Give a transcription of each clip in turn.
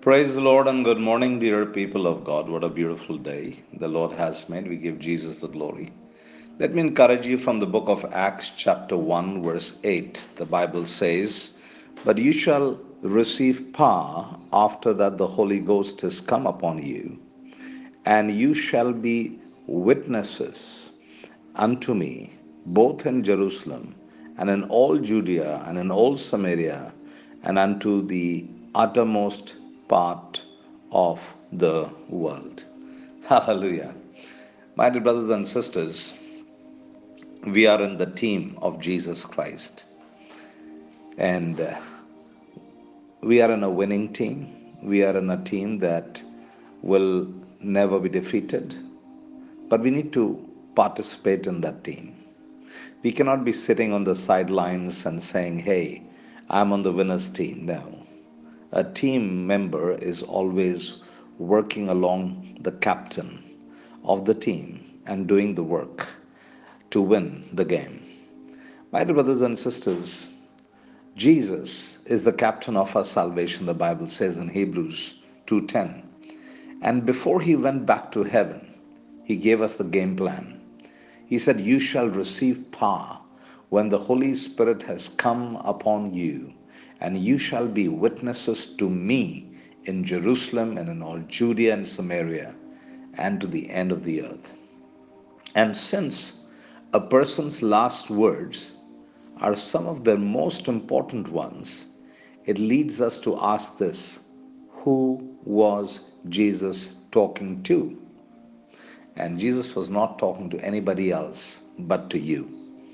Praise the Lord and good morning, dear people of God. What a beautiful day the Lord has made. We give Jesus the glory. Let me encourage you from the book of Acts, chapter 1, verse 8. The Bible says, "But you shall receive power after that the Holy Ghost has come upon you, and you shall be witnesses unto me, both in Jerusalem and in all Judea and in all Samaria and unto the uttermost part of the world." Hallelujah. My dear brothers and sisters, we are in the team of Jesus Christ, and we are in a winning team. We are in a team that will never be defeated, but we need to participate in that team. We cannot be sitting on the sidelines and saying, "Hey, I'm on the winner's team." No. A team member is always working along the captain of the team and doing the work to win the game. My dear brothers and sisters, Jesus is the captain of our salvation, the Bible says in Hebrews 2:10. And before he went back to heaven, he gave us the game plan. He said, "You shall receive power when the Holy Spirit has come upon you, and you shall be witnesses to me in Jerusalem and in all Judea and Samaria and to the end of the earth." And since a person's last words are some of their most important ones, it leads us to ask this: who was Jesus talking to? And Jesus was not talking to anybody else but to you.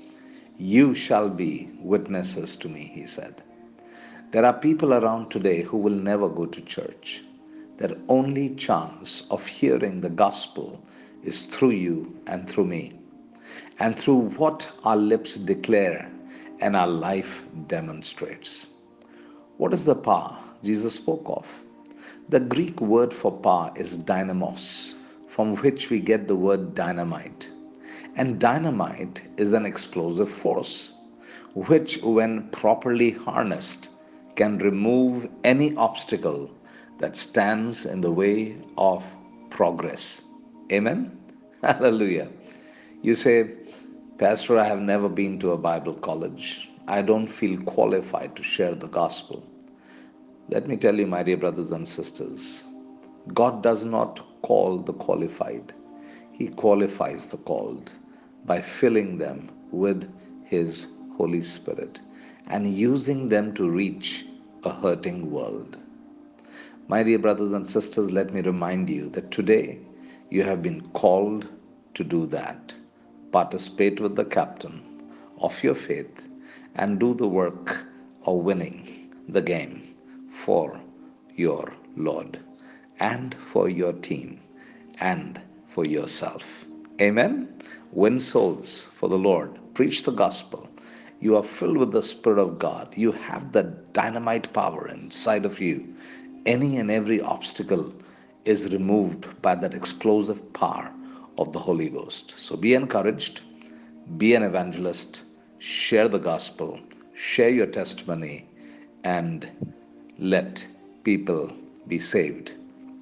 "You shall be witnesses to me," he said. There are people around today who will never go to church. Their only chance of hearing the gospel is through you and through me, and through what our lips declare and our life demonstrates. What is the power Jesus spoke of? The Greek word for power is dynamos, from which we get the word dynamite. And dynamite is an explosive force, which, when properly harnessed, can remove any obstacle that stands in the way of progress. Amen? Hallelujah. You say, "Pastor, I have never been to a Bible college. I don't feel qualified to share the gospel." Let me tell you, my dear brothers and sisters, God does not call the qualified. He qualifies the called by filling them with His Holy Spirit and using them to reach a hurting world. My dear brothers and sisters, let me remind you that today you have been called to do that. Participate with the captain of your faith and do the work of winning the game for your Lord and for your team and for yourself. Amen. Win souls for the Lord. Preach the gospel. You are filled with the Spirit of God. You have the dynamite power inside of you. Any and every obstacle is removed by that explosive power of the Holy Ghost. So be encouraged, be an evangelist, share the gospel, share your testimony, and let people be saved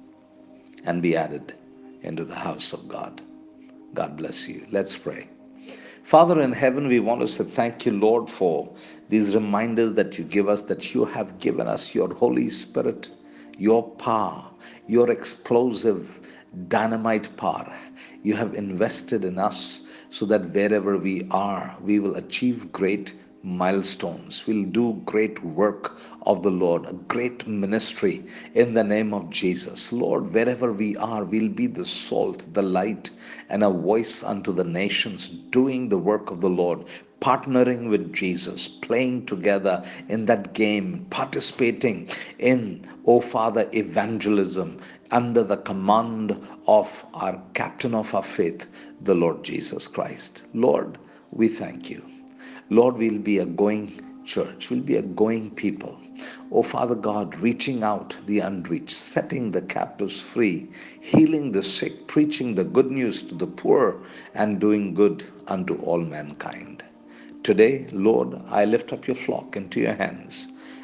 and be added into the house of God. God bless you. Let's pray. Father in heaven, we want to say thank you, Lord, for these reminders that you give us, that you have given us your Holy Spirit, your power, your explosive dynamite power. You have invested in us so that wherever we are, we will achieve great milestones. We'll do great work of the Lord, a great ministry in the name of Jesus. Lord, wherever we are, we'll be the salt, the light, and a voice unto the nations, doing the work of the Lord, partnering with Jesus, playing together in that game, participating in, oh Father, evangelism under the command of our captain of our faith, the Lord Jesus Christ. Lord, we thank you. Lord, we'll be a going church. We'll be a going people. Oh, Father God, reaching out the unreached, setting the captives free, healing the sick, preaching the good news to the poor, and doing good unto all mankind. Today, Lord, I lift up your flock into your hands,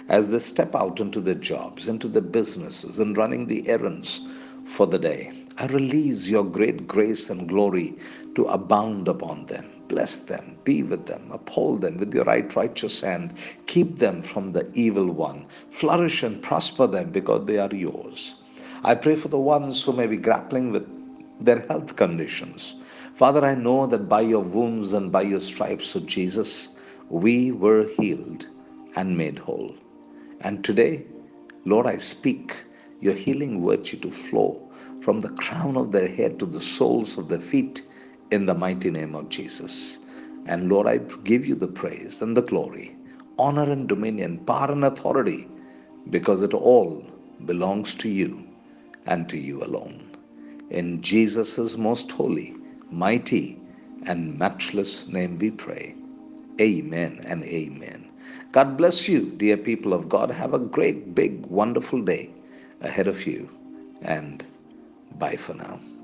as they step out into their jobs, into their businesses, and running the errands for the day. I release your great grace and glory to abound upon them. Bless them, be with them, uphold them with your righteous hand, keep them from the evil one, flourish and prosper them because they are yours. I pray for the ones who may be grappling with their health conditions. Father, I know that by your wounds and by your stripes of Jesus, we were healed and made whole. And today, Lord, I speak your healing virtue to flow from the crown of their head to the soles of their feet in the mighty name of Jesus. And Lord, I give you the praise and the glory, honor and dominion, power and authority, because it all belongs to you and to you alone. In Jesus' most holy, mighty, and matchless name we pray. Amen and amen. God bless you, dear people of God. Have a great, big, wonderful day ahead of you. And bye for now.